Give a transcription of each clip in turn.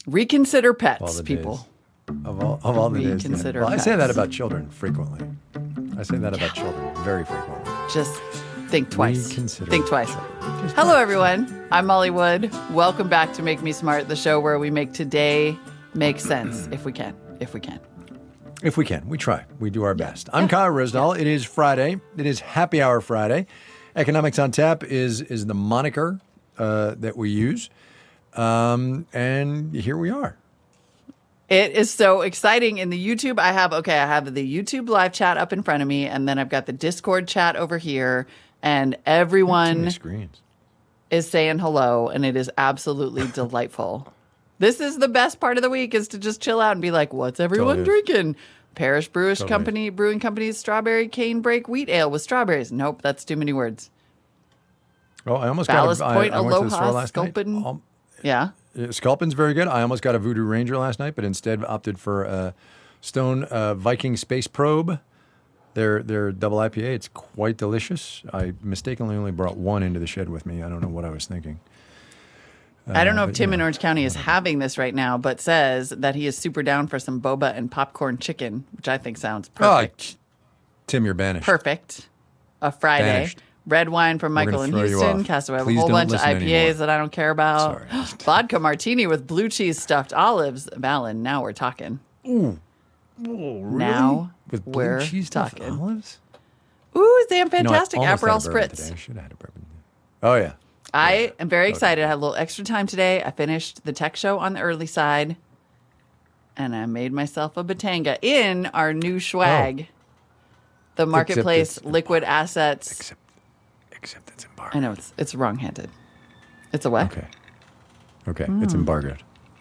Reconsider Of all pets, the people. days. Of all the days. Reconsider Well, I say that pets. about children frequently. Very frequently. Just think twice. Reconsider Think twice. children. Just Hello, twice. everyone. I'm Molly Wood. Welcome back to Make Me Smart, the show where we make today make sense, if we can. If we can. If we can. We try. We do our best. I'm Kyle Rosdahl. It is Friday. It is Happy Hour Friday. Economics on Tap is the moniker that we use. And here we are. It is so exciting. In the YouTube, I have the YouTube live chat up in front of me, and then I've got the Discord chat over here, and Too everyone many screens. is saying hello, and it is absolutely delightful. This is the best part of the week, is to just chill out and be like, what's everyone Totally is. drinking? Parish Totally Brewing Company's Strawberry Cane Break Wheat Ale with strawberries. Nope, that's too many words. Oh, I almost Ballast got Point I went to the store Aloha last Sculpin. night. Yeah. Sculpin's very good. I almost got a Voodoo Ranger last night, but instead opted for a Stone Viking Space Probe. Their double IPA. It's quite delicious. I mistakenly only brought one into the shed with me. I don't know what I was thinking. I don't know if but Tim yeah. in Orange County is having this right now, but says that he is super down for some boba and popcorn chicken, which I think sounds perfect. Tim, you're banished. Perfect. A Friday. Banished. Red wine from We're Michael gonna and throw you Houston. off. Castaway have a Please whole don't bunch of listen IPAs anymore. that I don't care about. Sorry. Vodka martini with blue cheese stuffed olives. Malin, now we're talking. Ooh. Oh, really? Now With blue we're cheese stuffed talking. olives? Ooh, damn You know, I fantastic. almost had a Aperol bourbon Spritz. today. I should have had a bourbon. Oh, yeah. I am very excited. I had a little extra time today. I finished the tech show on the early side, and I made myself a Batanga in our new swag, the Marketplace it's- Liquid Assets. Except it's embargoed. I know it's wrong-handed. It's a what? Okay. It's embargoed.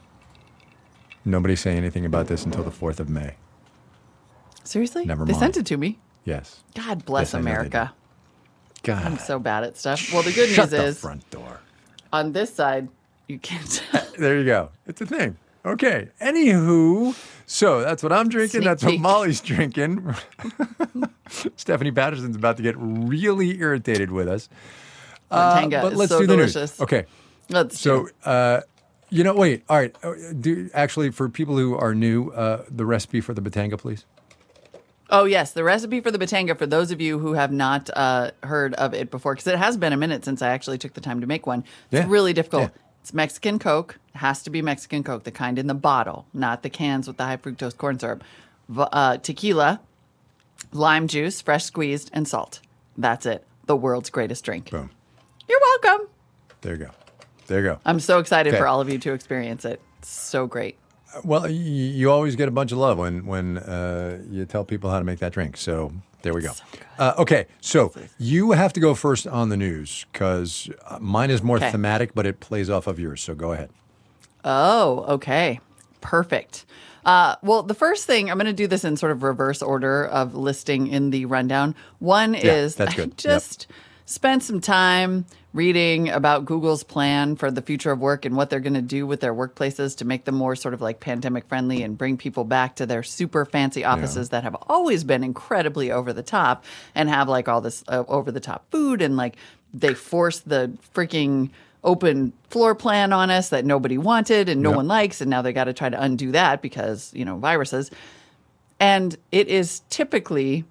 Nobody say anything about this until the 4th of May. Seriously? Never They mind. sent it to me. Yes. God bless Yes, I know they America. God. I'm so bad at stuff. Well, the good Shut news the is front door. on this side, you can't. There you go. It's a thing. Okay. Anywho, so that's what I'm drinking. Sneak That's what peek. Molly's drinking. Stephanie Patterson's about to get really irritated with us. Batanga But is let's so do the delicious. news. Okay. Let's do So, it. wait. All right. Actually, for people who are new, the recipe for the Batanga, please. Oh, yes. The recipe for the Batanga, for those of you who have not heard of it before, because it has been a minute since I actually took the time to make one. It's Yeah. really difficult. Yeah. It's Mexican Coke. It has to be Mexican Coke, the kind in the bottle, not the cans with the high fructose corn syrup. Tequila, lime juice, fresh squeezed, and salt. That's it. The world's greatest drink. Boom. You're welcome. There you go. There you go. I'm so excited Okay. for all of you to experience it. It's so great. Well, you always get a bunch of love when you tell people how to make that drink. So there we go. Okay, so you have to go first on the news because mine is more Okay. thematic, but it plays off of yours. So go ahead. Oh, okay. Perfect. Well, the first thing, I'm going to do this in sort of reverse order of listing in the rundown. One is that's good. I just spent some time reading about Google's plan for the future of work and what they're going to do with their workplaces to make them more sort of like pandemic friendly and bring people back to their super fancy offices that have always been incredibly over the top and have like all this over the top food, and like they force the freaking open floor plan on us that nobody wanted and no Yep. one likes, and now they got to try to undo that because, viruses. And it is typically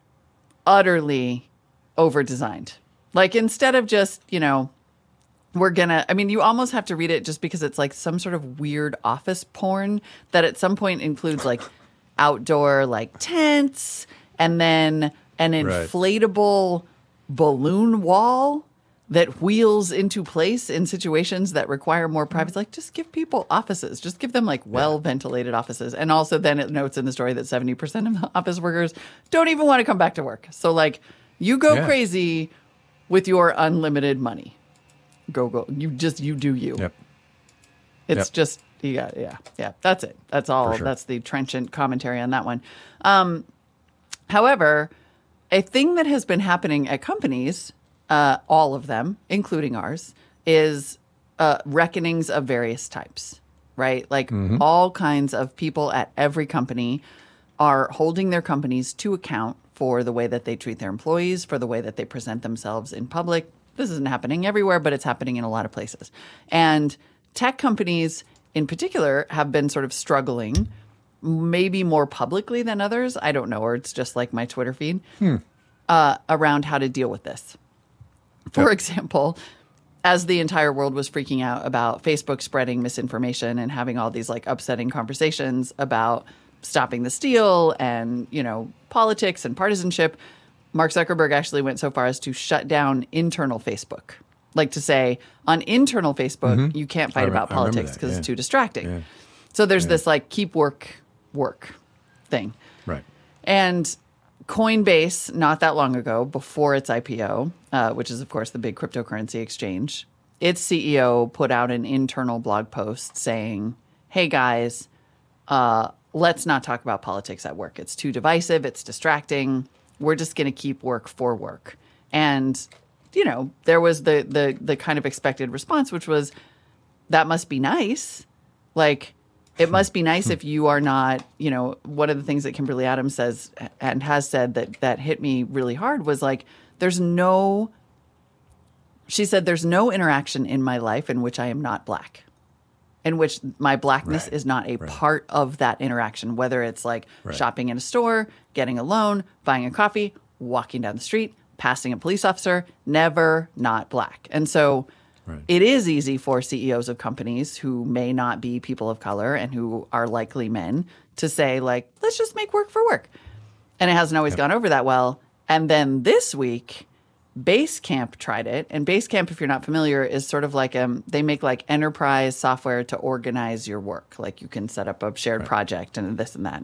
utterly over designed. Like, instead of just, we're gonna, you almost have to read it just because it's like some sort of weird office porn that at some point includes like outdoor like tents and then an inflatable balloon wall that wheels into place in situations that require more privacy. Like, just give people offices. Just give them like well-ventilated offices. And also then it notes in the story that 70% of the office workers don't even want to come back to work. So like, you go crazy with your unlimited money. Go. You do you. Yep. It's just, yeah. That's it. That's all. For sure. That's the trenchant commentary on that one. However, a thing that has been happening at companies, all of them, including ours, is reckonings of various types, right? Like all kinds of people at every company are holding their companies to account for the way that they treat their employees, for the way that they present themselves in public. This isn't happening everywhere, but it's happening in a lot of places. And tech companies in particular have been sort of struggling, maybe more publicly than others. I don't know, or it's just like my Twitter feed, around how to deal with this. For example, as the entire world was freaking out about Facebook spreading misinformation and having all these like upsetting conversations about stopping the steal and, politics and partisanship, Mark Zuckerberg actually went so far as to shut down internal Facebook. Like to say, on internal Facebook, you can't fight about politics because it's too distracting. Yeah. So there's this like keep work thing. Right. And Coinbase, not that long ago, before its IPO, which is, of course, the big cryptocurrency exchange, its CEO put out an internal blog post saying, hey, guys, let's not talk about politics at work. It's too divisive. It's distracting. We're just going to keep work for work. And, there was the kind of expected response, which was, that must be nice. Like, it must be nice if you are not, one of the things that Kimberly Adams says and has said that hit me really hard was like, she said, there's no interaction in my life in which I am not Black, in which my Blackness is not a part of that interaction, whether it's like shopping in a store, getting a loan, buying a coffee, walking down the street, passing a police officer, never not Black. And so it is easy for CEOs of companies who may not be people of color and who are likely men to say, like, let's just make work for work. And it hasn't always gone over that well. And then this week, Basecamp tried it. And Basecamp, if you're not familiar, is sort of like they make like enterprise software to organize your work. Like you can set up a shared project and this and that.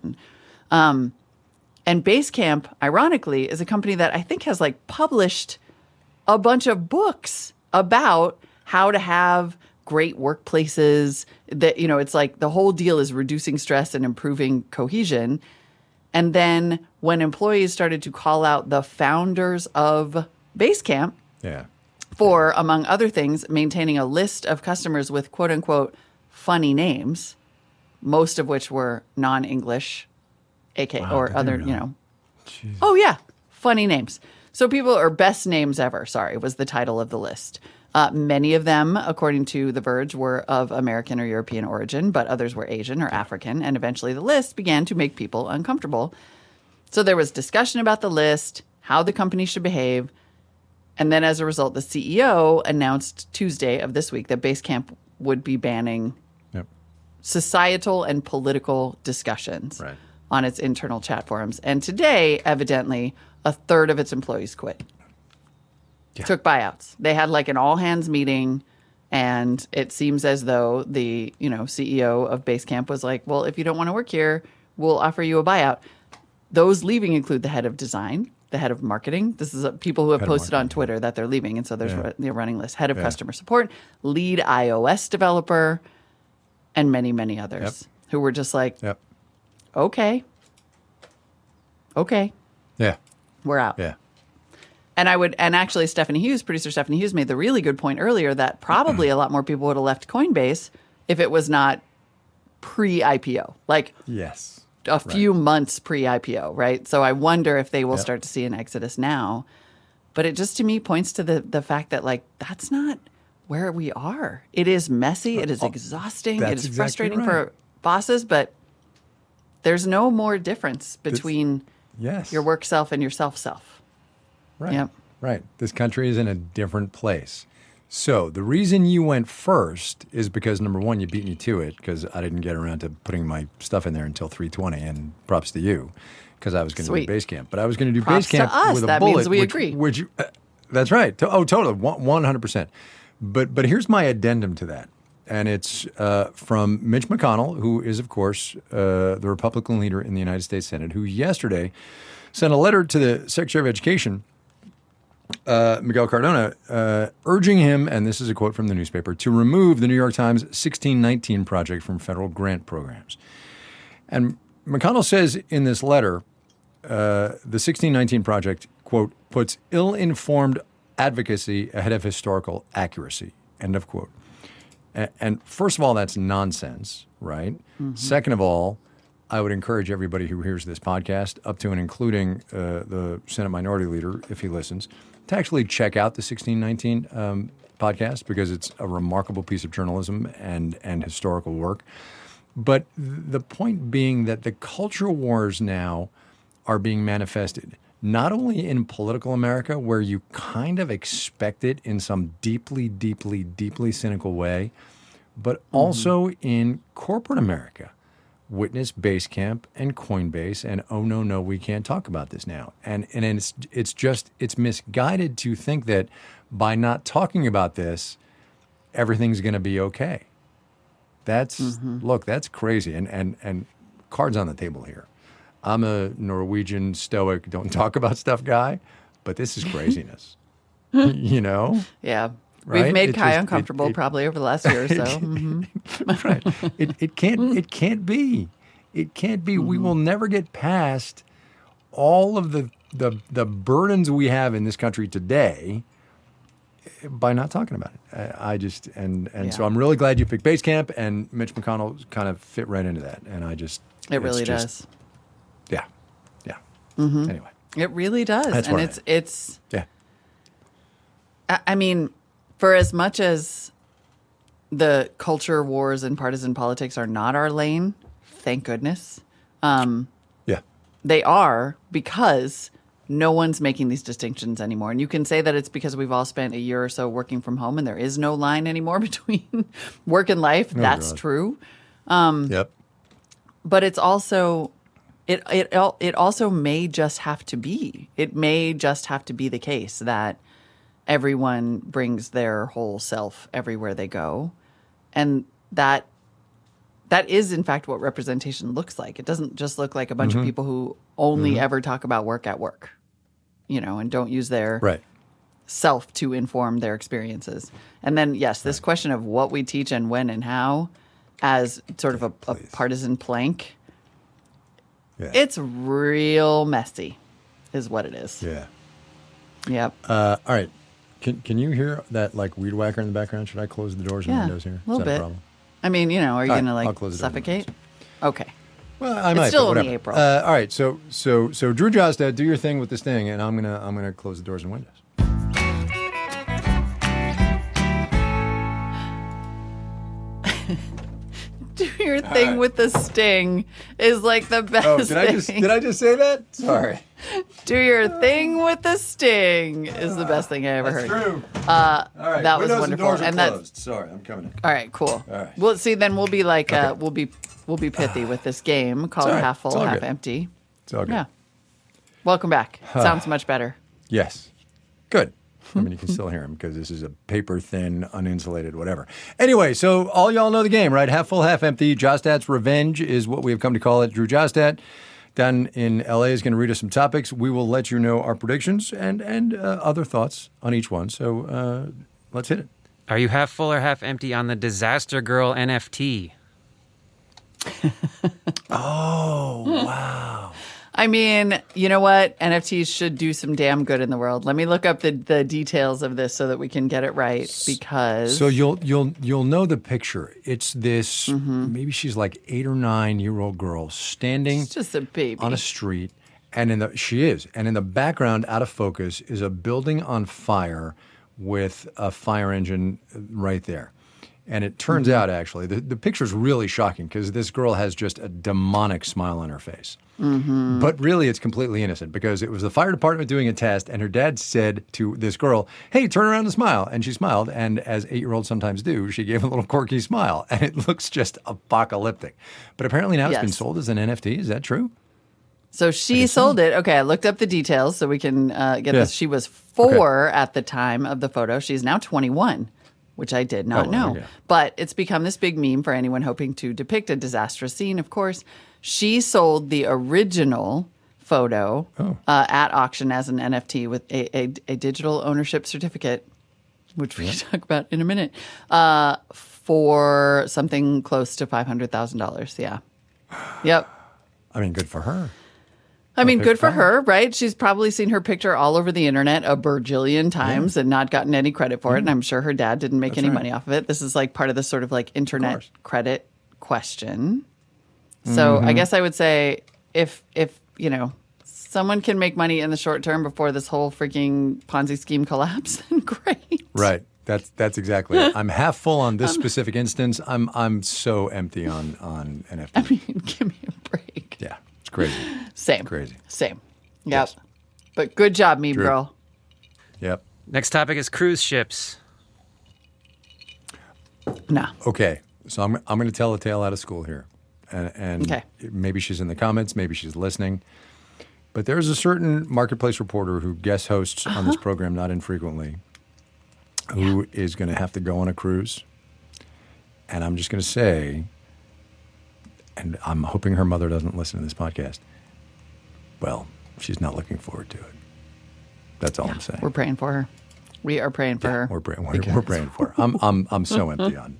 And Basecamp, ironically, is a company that I think has like published a bunch of books about how to have great workplaces. That, it's like the whole deal is reducing stress and improving cohesion. And then when employees started to call out the founders of Basecamp for, among other things, maintaining a list of customers with quote unquote funny names, most of which were non-English, or other, Jeez. Oh, yeah, funny names. So best names ever, was the title of the list. Many of them, according to The Verge, were of American or European origin, but others were Asian or African. And eventually the list began to make people uncomfortable. So there was discussion about the list, how the company should behave. And then as a result, the CEO announced Tuesday of this week that Basecamp would be banning societal and political discussions on its internal chat forums. And today, evidently, a third of its employees quit. Took buyouts. They had like an all-hands meeting, and it seems as though the CEO of Basecamp was like, well, if you don't want to work here, we'll offer you a buyout. Those leaving include the head of design, the head of marketing. This is people who have posted on Twitter that they're leaving, and so there's the running list. Head of customer support, lead iOS developer, and many, many others who were just like, okay, we're out. And actually producer Stephanie Hughes made the really good point earlier that probably a lot more people would have left Coinbase if it was not pre-IPO, like a few months pre-IPO, right? So I wonder if they will start to see an exodus now. But it just to me points to the fact that like that's not where we are. It is messy. It is exhausting. It is frustrating for bosses, but there's no more difference between your work self and your self. Right. This country is in a different place. So the reason you went first is because, number one, you beat me to it because I didn't get around to putting my stuff in there until 3:20, and props to you because I was going to do Basecamp. But I was going to do Basecamp with a bullet. That means we agree. That's right. Totally, 100%. But here's my addendum to that, and it's from Mitch McConnell, who is, of course, the Republican leader in the United States Senate, who yesterday sent a letter to the Secretary of Education, Miguel Cardona, urging him, and this is a quote from the newspaper, to remove the New York Times 1619 project from federal grant programs. And McConnell says in this letter, the 1619 project, quote, puts ill-informed advocacy ahead of historical accuracy, end of quote. And first of all, that's nonsense, right? Mm-hmm. Second of all, I would encourage everybody who hears this podcast, up to and including the Senate Minority Leader, if he listens, to actually check out the 1619 podcast because it's a remarkable piece of journalism and historical work. But the point being that the culture wars now are being manifested not only in political America, where you kind of expect it in some deeply, deeply, deeply cynical way, but also in corporate America. Witness Basecamp and Coinbase and oh no, we can't talk about this now. And it's misguided to think that by not talking about this, everything's going to be okay. That's look, that's crazy. And cards on the table here. I'm a Norwegian stoic, don't talk about stuff guy, but this is craziness. You know? Yeah. Right? We've made Kai uncomfortable probably over the last year or so. Right. It can't be. It can't be. We will never get past all of the burdens we have in this country today by not talking about it. I just so I'm really glad you picked Basecamp, and Mitch McConnell kind of fit right into that. And it really does. Yeah. Yeah. Anyway. It really does. That's and what it's yeah. I mean, for as much as the culture wars and partisan politics are not our lane, thank goodness. Yeah. They are, because no one's making these distinctions anymore. And you can say that it's because we've all spent a year or so working from home and there is no line anymore between work and life. That's God. true. Yep. But it's also it also may just have to be. It may just have to be the case that everyone brings their whole self everywhere they go. And that is, in fact, what representation looks like. It doesn't just look like a bunch of people who only ever talk about work at work, and don't use their self to inform their experiences. And then, yes, this question of what we teach and when and how as sort of a partisan plank, it's real messy is what it is. Yeah. Yep. All right. Can you hear that like weed whacker in the background? Should I close the doors and windows here? A little Is that bit. a problem? I mean, are you going to I'll close the doors and suffocate? Okay. Well, I might. still but only whatever. April. All right. So Drew Jostad, do your thing with this thing, and I'm gonna close the doors and windows. Do your thing with the sting is like the best thing. Did I just say that? Sorry. Do your thing with the sting is the best thing I ever heard. True. All right. That was Windows wonderful. And doors are And that's closed. Sorry, I'm coming in. all right. Cool. All right. Well, see, then we'll be like we'll be pithy with this game called all right. Half Full, It's all Half good. Empty. It's all good. Yeah. Welcome back. Sounds much better. Yes. Good. I mean, you can still hear him because this is a paper-thin, uninsulated, whatever. Anyway, so all y'all know the game, right? Half full, half empty. Jostad's Revenge is what we have come to call it. Drew Jostad down in L.A. is going to read us some topics. We will let you know our predictions and other thoughts on each one. So let's hit it. Are you half full or half empty on the Disaster Girl NFT? Oh, wow. I mean, you know what? NFTs should do some damn good in the world. Let me look up the details of this so that we can get it right. Because So you'll know the picture. It's this maybe she's like 8 or 9 year old girl standing it's just a baby on a street, and in the background, out of focus, is a building on fire with a fire engine right there. And it turns out, actually, the picture's really shocking because this girl has just a demonic smile on her face. But really, it's completely innocent because it was the fire department doing a test, and her dad said to this girl, "Hey, turn around and smile." And she smiled, and as 8-year-olds sometimes do, she gave a little quirky smile, and it looks just apocalyptic. But apparently now it's been sold as an NFT. Is that true? So she sold it. Okay, I looked up the details so we can get this. She was 4 at the time of the photo. She's now 21. Which I did not know. Okay. But it's become this big meme for anyone hoping to depict a disastrous scene, of course. She sold the original photo at auction as an NFT with a digital ownership certificate, which we can talk about in a minute, for something close to $500,000. Yeah. Yep. I mean, good for her. I mean, good for her, right? She's probably seen her picture all over the internet a bajillion times and not gotten any credit for it. And I'm sure her dad didn't make any money off of it. This is like part of the sort of like internet credit question. So I guess I would say if someone can make money in the short term before this whole freaking Ponzi scheme collapse, then great. Right. That's exactly it. I'm half full on this specific instance. I'm so empty on NFT. I mean, give me a break. Yeah, it's crazy. Same. Crazy. Same. Yep. Yes. But good job, me, True. bro. Yep. Next topic is cruise ships. No. Okay, so I'm going to tell a tale out of school here, and Okay. maybe she's in the comments, maybe she's listening, but there's a certain marketplace reporter who guest hosts on this program not infrequently, who is going to have to go on a cruise, and I'm just going to say, and I'm hoping her mother doesn't listen to this podcast. Well, she's not looking forward to it. That's all I'm saying. We're praying for her. We are praying for her. We're praying for her. I'm so empty on.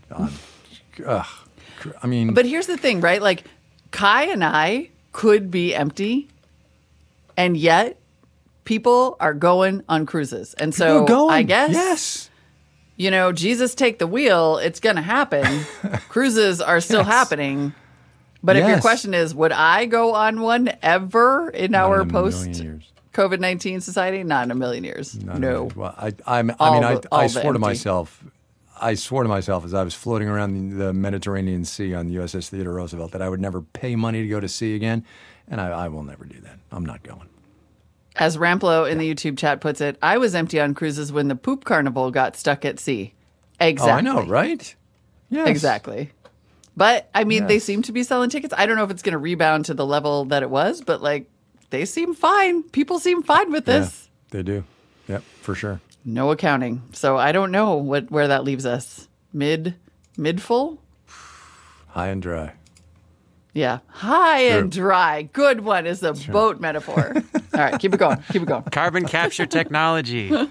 I mean, But here's the thing, right? Like, Kai and I could be empty, and yet people are going on cruises. And so we're going. I guess, Yes. you know, Jesus take the wheel. It's going to happen. Cruises are still Yes. happening. But if your Yes. question is, would I go on one ever in our in a post million years. COVID-19 society? Not in a million years. No. Well, I All mean, the I swore to empty. myself. I swore to myself as I was floating around the Mediterranean Sea on the USS Theodore Roosevelt that I would never pay money to go to sea again, and I will never do that. I'm not going. As Ramplo in the YouTube chat puts it, I was empty on cruises when the poop carnival got stuck at sea. Exactly. Oh, I know, right? Yes. Exactly. But I mean, they Yes. seem to be selling tickets. I don't know if it's going to rebound to the level that it was, but like they seem fine. People seem fine with Yeah, this. they do. Yep, for sure. No accounting. So I don't know where that leaves us. Mid full? High and dry. Yeah. High and True. dry. Good one is a boat metaphor. All right, keep it going. Keep it going. Carbon capture technology. Ooh.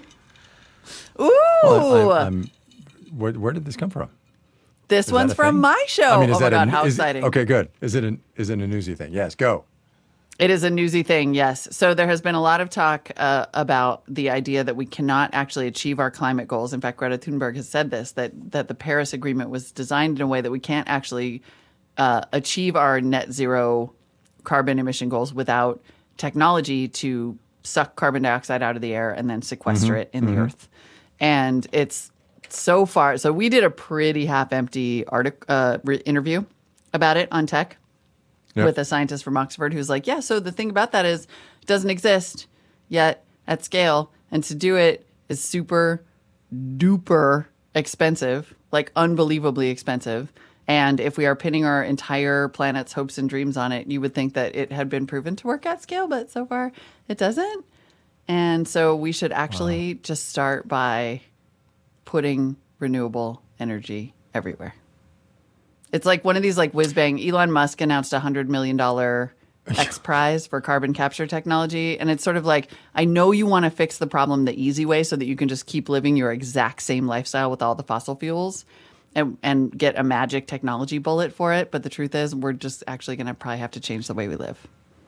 Well, where did this come from? This that one's a from thing? my show. I mean, is oh my that God, how is, exciting. Okay, good. Is it a newsy thing? Yes, go. It is a newsy thing, yes. So there has been a lot of talk about the idea that we cannot actually achieve our climate goals. In fact, Greta Thunberg has said this, that the Paris Agreement was designed in a way that we can't actually achieve our net zero carbon emission goals without technology to suck carbon dioxide out of the air and then sequester it in the earth. And it's so far. So we did a pretty half-empty interview about it on Tech. Yep. With a scientist from Oxford who's like, yeah, so the thing about that is it doesn't exist yet at scale. And to do it is super duper expensive, like unbelievably expensive. And if we are pinning our entire planet's hopes and dreams on it, you would think that it had been proven to work at scale, but so far it doesn't. And so we should actually just start by putting renewable energy everywhere. It's like one of these like whiz bang. Elon Musk announced $100 million X Prize for carbon capture technology. And it's sort of like, I know you want to fix the problem the easy way so that you can just keep living your exact same lifestyle with all the fossil fuels and get a magic technology bullet for it. But the truth is, we're just actually going to probably have to change the way we live.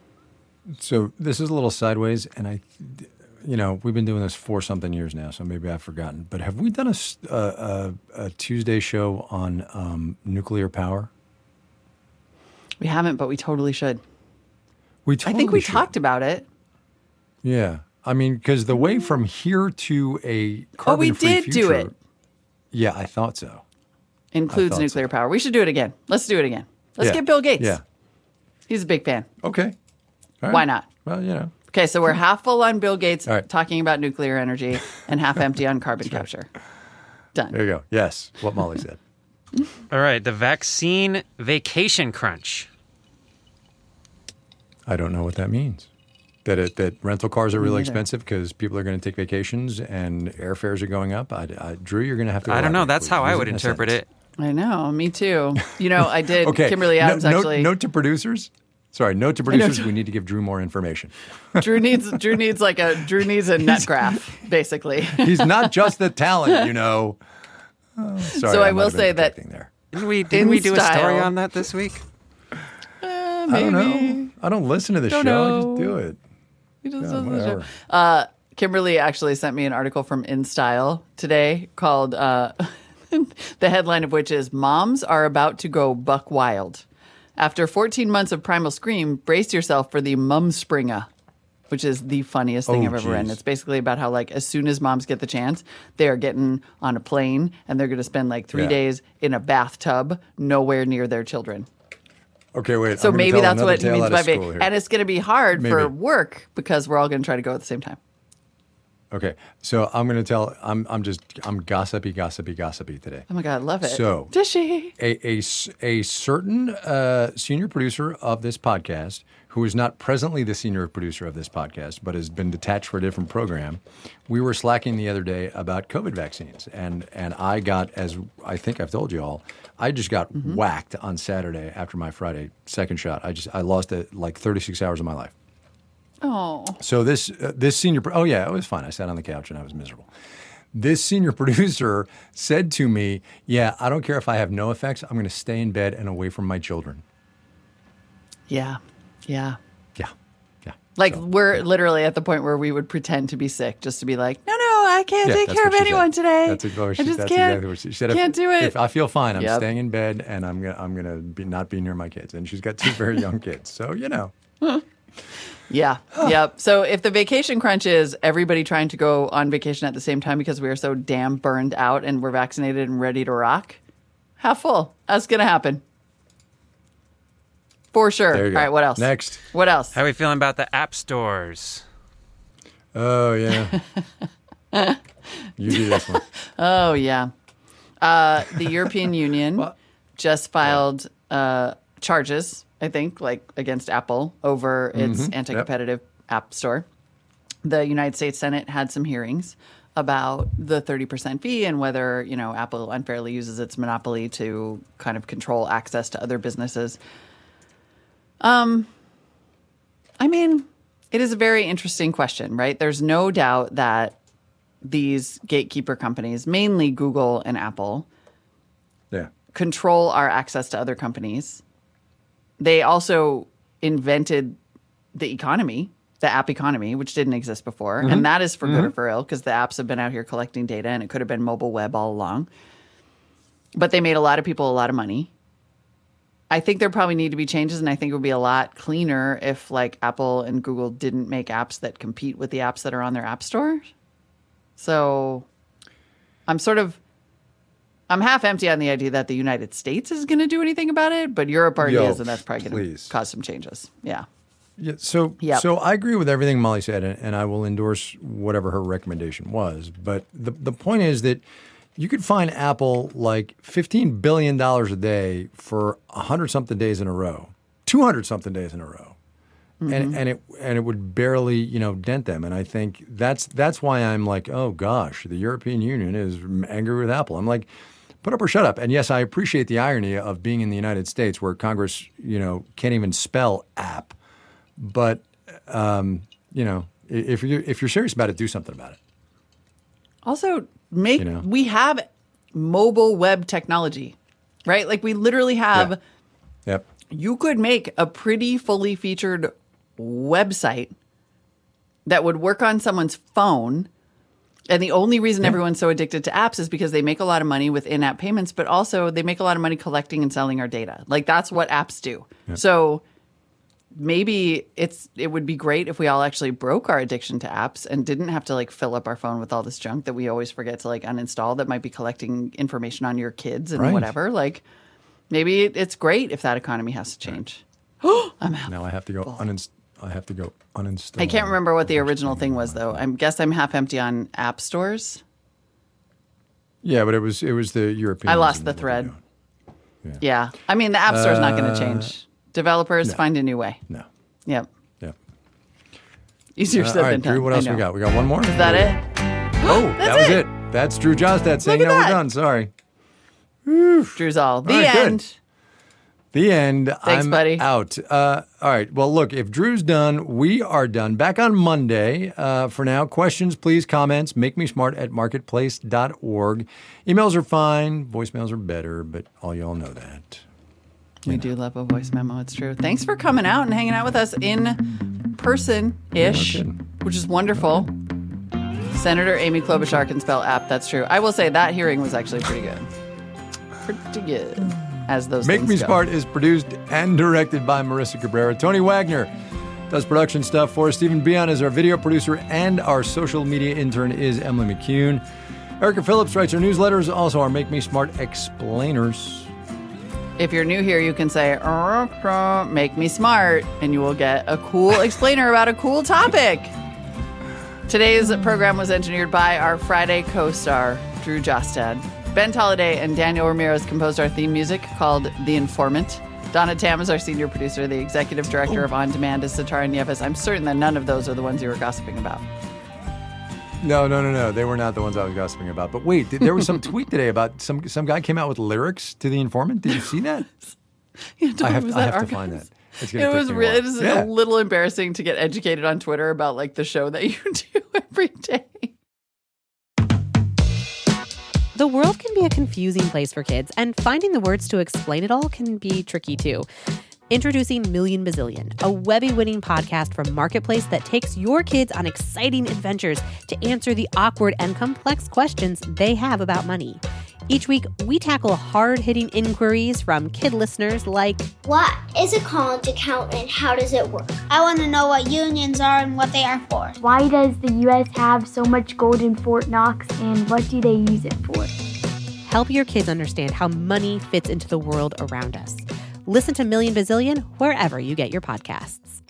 So this is a little sideways, and we've been doing this for something years now, so maybe I've forgotten. But have we done a Tuesday show on nuclear power? We haven't, but we totally should. We I think we should. talked about it. Yeah, I mean, because the way from here to a Oh, carbon-free we did future, do it. Yeah, I thought so. Includes thought nuclear so. power. We should do it again. Let's do it again. Let's Yeah. get Bill Gates. Yeah. He's a big fan. Okay. All right. Why not? Well, Okay, so we're half full on Bill Gates All right. talking about nuclear energy and half empty on carbon capture. Done. there you go. Yes, what Molly said. All right, the vaccine vacation crunch. I don't know what that means. That rental cars are really neither. expensive because people are going to take vacations and airfares are going up. Drew, you're going to have to. I don't know. elaborate, That's please. how I Use would in a interpret sentence. it. I know, me too. You know, I did. Okay. Kimberly Adams actually. Note to producers. Sorry, note to producers. We need to give Drew more information. Drew needs a net graph, basically. He's not just the talent, Oh, sorry, So I might will have been say that- projecting there. Didn't we do a story style. on that this week? I don't know. I don't listen to the show. Don't I know. just do it. He just Yeah, does the show. whatever. Kimberly actually sent me an article from InStyle today called the headline of which is "Moms are about to go buck wild." After 14 months of Primal Scream, brace yourself for the Mumspringa. which is the funniest thing Oh, I've ever read. geez. It's basically about how, like, as soon as moms get the chance, they are getting on a plane and they're going to spend like 3 Yeah. days in a bathtub nowhere near their children. Okay, wait. So I'm gonna maybe tell that's another what he tale means out by of being. school here. And it's going to be hard for Maybe. work because we're all going to try to go at the same time. Okay, so I'm going to tell. I'm gossipy today. Oh my God, love it. So- Does she? A certain senior producer of this podcast, who is not presently the senior producer of this podcast, but has been detached for a different program, we were slacking the other day about COVID vaccines, and I got, as I think I've told you all, I just got whacked on Saturday after my Friday second shot. I lost like 36 hours of my life. Oh. So this senior, oh yeah, it was fine. I sat on the couch and I was miserable. This senior producer said to me, "Yeah, I don't care if I have no effects. I'm going to stay in bed and away from my children." Yeah. Yeah. Yeah, yeah. Like, So, we're literally at the point where we would pretend to be sick just to be like, no, I can't yeah, take that's care what of she anyone said. today. That's exactly what she said. Can't do it. If I feel fine, I'm Yep. staying in bed and I'm gonna not be near my kids. And she's got 2 very young kids, so you know. Yeah. Yep. So if the vacation crunch is everybody trying to go on vacation at the same time because we are so damn burned out and we're vaccinated and ready to rock, half full. That's going to happen. For sure. There you go. All right. What else? Next. What else? How are we feeling about the app stores? Oh yeah. You do this one. Oh, yeah. The European Union just filed charges, I think, like against Apple over its anti-competitive app store. The United States Senate had some hearings about the 30% fee and whether, Apple unfairly uses its monopoly to kind of control access to other businesses. I mean, it is a very interesting question, right? There's no doubt that these gatekeeper companies, mainly Google and Apple, Yeah. control our access to other companies. They also invented the economy, the app economy, which didn't exist before. And that is for good or for ill because the apps have been out here collecting data and it could have been mobile web all along. But they made a lot of people a lot of money. I think there probably need to be changes, and I think it would be a lot cleaner if, like, Apple and Google didn't make apps that compete with the apps that are on their app store. So I'm half empty on the idea that the United States is going to do anything about it, but Europe already is, and that's probably going to cause some changes. Yeah. Yeah, so I agree with everything Molly said, and I will endorse whatever her recommendation was. But the point is that you could find Apple like $15 billion a day for 100-something days in a row, 200-something days in a row, and it would barely dent them. And I think that's why I'm like, oh gosh, the European Union is angry with Apple. I'm like, put up or shut up. And yes, I appreciate the irony of being in the United States where Congress can't even spell app. But if you're serious about it, do something about it. Also, we have mobile web technology, right? Like we literally have. Yeah. Yep. You could make a pretty fully featured website that would work on someone's phone. And the only reason everyone's so addicted to apps is because they make a lot of money with in-app payments, but also they make a lot of money collecting and selling our data. Like that's what apps do. Yep. So maybe it would be great if we all actually broke our addiction to apps and didn't have to like fill up our phone with all this junk that we always forget to like uninstall that might be collecting information on your kids and whatever. Like maybe it's great if that economy has to change. I'm out. Now I have to go uninstall. I can't remember what the original thing was though. I guess I'm half empty on app stores. Yeah, but it was the European. I lost the thread. Yeah. I mean the app store's not going to change. Developers find a new way. No. Yep. Yep. Easier said than done. Drew, what else we got? We got one more? Is that it? Oh, that was it. That's Drew Jostad saying Look at we're that. done. Sorry. Drew's all. The right, end. Good. The end. Thanks, I'm buddy. out. All right. Well, look, if Drew's done, we are done. Back on Monday. For now, questions, please, comments, makemesmart@marketplace.org. Emails are fine. Voicemails are better, but all y'all know that. We do love a voice memo. It's true. Thanks for coming out and hanging out with us in person-ish, which is wonderful. Senator Amy Klobuchar can spell app. That's true. I will say that hearing was actually pretty good. Pretty good. As those Make things Me go. Smart is produced and directed by Marissa Cabrera. Tony Wagner does production stuff for us. Stephen Bion is our video producer, and our social media intern is Emily McCune. Erica Phillips writes our newsletters, also our Make Me Smart explainers. If you're new here, you can say, make me smart, and you will get a cool explainer about a cool topic. Today's program was engineered by our Friday co-star, Drew Jostad. Ben Tolliday and Daniel Ramirez composed our theme music called The Informant. Donna Tam is our senior producer. The executive director of On Demand is Satara Nieves. I'm certain that none of those are the ones you were gossiping about. No. They were not the ones I was gossiping about. But wait, there was some tweet today about some guy came out with lyrics to The Informant. Did you see that? I have to find that. It was a little embarrassing to get educated on Twitter about like the show that you do every day. The world can be a confusing place for kids, and finding the words to explain it all can be tricky too. Introducing Million Bazillion, a Webby-winning podcast from Marketplace that takes your kids on exciting adventures to answer the awkward and complex questions they have about money. Each week, we tackle hard-hitting inquiries from kid listeners like, what is a college account and how does it work? I want to know what unions are and what they are for. Why does the U.S. have so much gold in Fort Knox, and what do they use it for? Help your kids understand how money fits into the world around us. Listen to Million Bazillion wherever you get your podcasts.